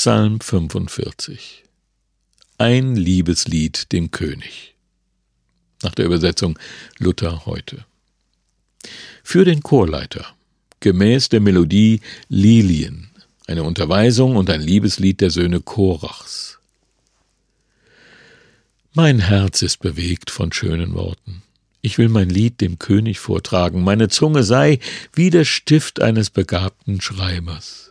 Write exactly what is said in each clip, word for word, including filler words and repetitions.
Psalm fünfundvierzig. Ein Liebeslied dem König. Nach der Übersetzung Luther heute. Für den Chorleiter, gemäß der Melodie Lilien, eine Unterweisung und ein Liebeslied der Söhne Korachs. Mein Herz ist bewegt von schönen Worten. Ich will mein Lied dem König vortragen, meine Zunge sei wie der Stift eines begabten Schreibers.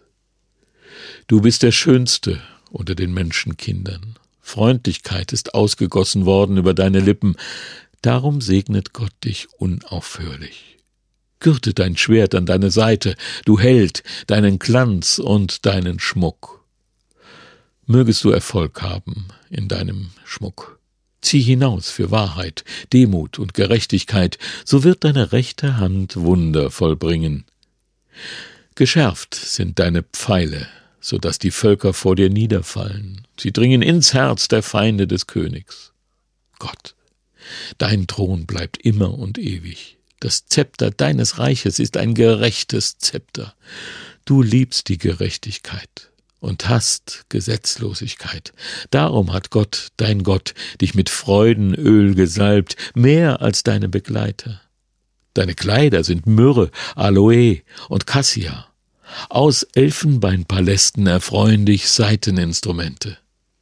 Du bist der Schönste unter den Menschenkindern. Freundlichkeit ist ausgegossen worden über deine Lippen, darum segnet Gott dich unaufhörlich. Gürte dein Schwert an deine Seite, du Held, deinen Glanz und deinen Schmuck. Mögest du Erfolg haben in deinem Schmuck. Zieh hinaus für Wahrheit, Demut und Gerechtigkeit, so wird deine rechte Hand Wunder vollbringen. Geschärft sind deine Pfeile, so dass die Völker vor dir niederfallen. Sie dringen ins Herz der Feinde des Königs. Gott, dein Thron bleibt immer und ewig. Das Zepter deines Reiches ist ein gerechtes Zepter. Du liebst die Gerechtigkeit und hast Gesetzlosigkeit. Darum hat Gott, dein Gott, dich mit Freudenöl gesalbt, mehr als deine Begleiter. Deine Kleider sind Myrrhe, Aloe und Cassia. Aus Elfenbeinpalästen erfreuen dich Saiteninstrumente.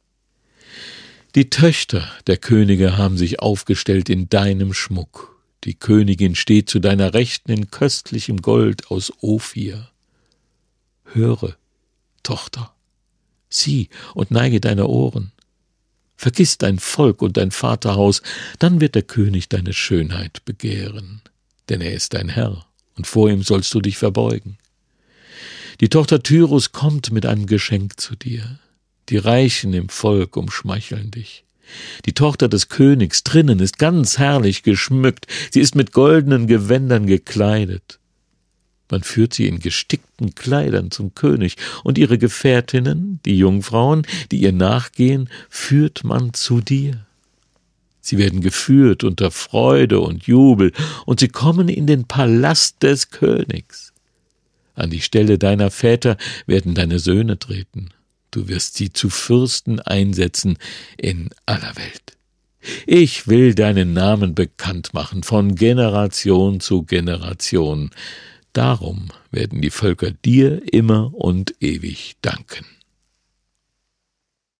Die Töchter der Könige haben sich aufgestellt in deinem Schmuck. Die Königin steht zu deiner Rechten in köstlichem Gold aus Ophir. Höre, Tochter, sieh und neige deine Ohren. Vergiss dein Volk und dein Vaterhaus, dann wird der König deine Schönheit begehren. Denn er ist dein Herr, und vor ihm sollst du dich verbeugen. Die Tochter Tyrus kommt mit einem Geschenk zu dir. Die Reichen im Volk umschmeicheln dich. Die Tochter des Königs drinnen ist ganz herrlich geschmückt. Sie ist mit goldenen Gewändern gekleidet. Man führt sie in gestickten Kleidern zum König, und ihre Gefährtinnen, die Jungfrauen, die ihr nachgehen, führt man zu dir. Sie werden geführt unter Freude und Jubel, und sie kommen in den Palast des Königs. An die Stelle deiner Väter werden deine Söhne treten. Du wirst sie zu Fürsten einsetzen in aller Welt. Ich will deinen Namen bekannt machen, von Generation zu Generation. Darum werden die Völker dir immer und ewig danken.